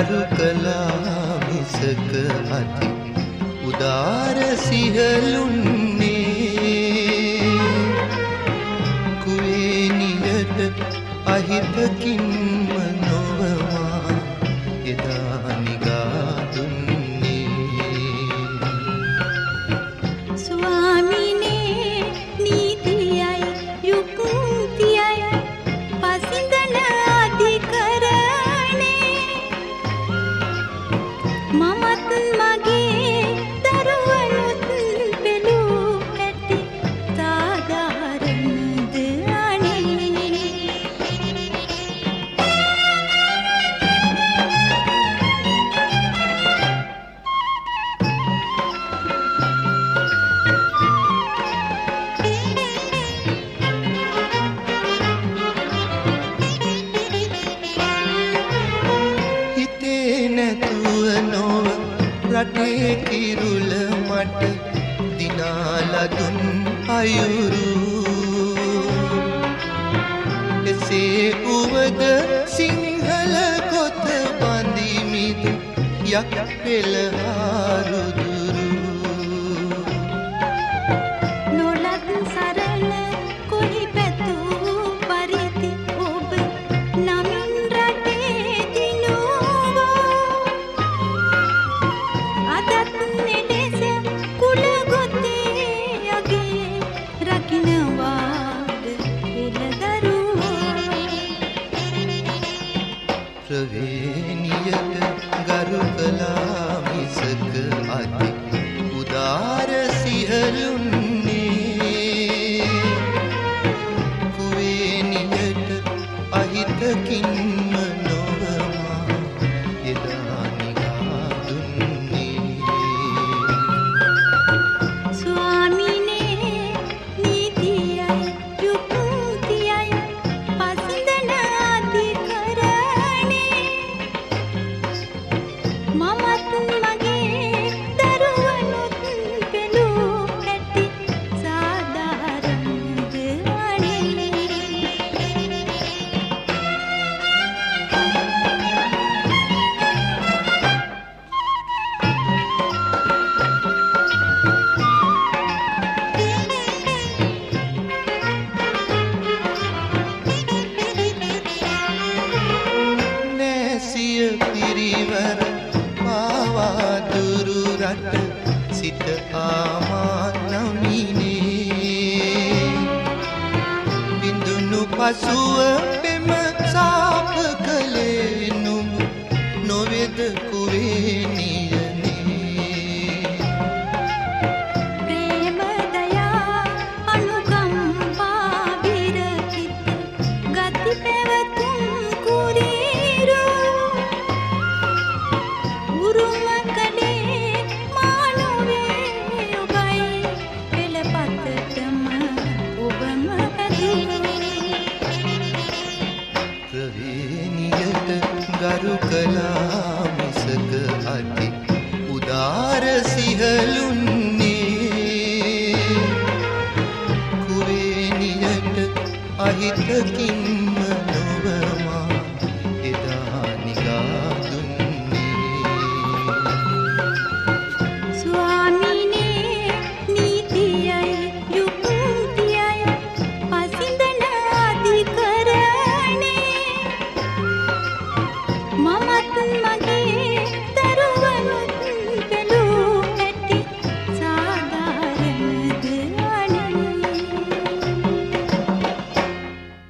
ගරු කළා මිසක අති උදාර සිහලුන්නේ කුවේ නිලට අහිතකින්ම නොවමා එදා නිගා දුන්නේ ස්වාමිනේ නීතියයි යුක්තියයි පසිඳන අධිකරණේ මමත් මගේ දරුවනුත් පෙළූ ඇති සාධාරණද අනේ නැතුව නොව රටේ කිරුල මට දිනාලා දුන් අයුරු එසේ උවද සිංහල කොත බඳිමිද යක් පෙළහාරුදුරු නොලත් සරණ කොහි පැතූ පරිදි ඔබ නමින් රටේ දිනුවෝ අදත් නෙලෙස කුල ගොතේ යගේ රකින්නවාද එළදරුවෝ ප්‍රවේණියට ගරු කළා මිසක අති උදාර සිහලුන්නේ කුවේණියට අහිතකින්ම නොවමා එදා නිගා දුන්නේ ස්වාමිනේ නීතියයි යුක්තියයි පසිඳන අධිකරණේ මමත් මගේ දරුවනුත් පෙළූ ඇති සාධාරණද අනේ නැසිය පිරිවර පාවා දුරු රට සිට ආමා නමිනේ බිඳුණු පසුව පෙම සාප කළේ නුඹ නොවේද කුවේණියනේ ප්‍රේම දයා අනුකම්පා විරහිත ගති පැවතුම් කුරීරු උරුම කඩේ මානවේ ඔබයි පෙළපතටම ඔබම ඇදී ප්‍රවේණියට ගරු කළා මිසක අති උදාර සිහලුන්නේ කුවේණියට අහිතකින්ම නොවමා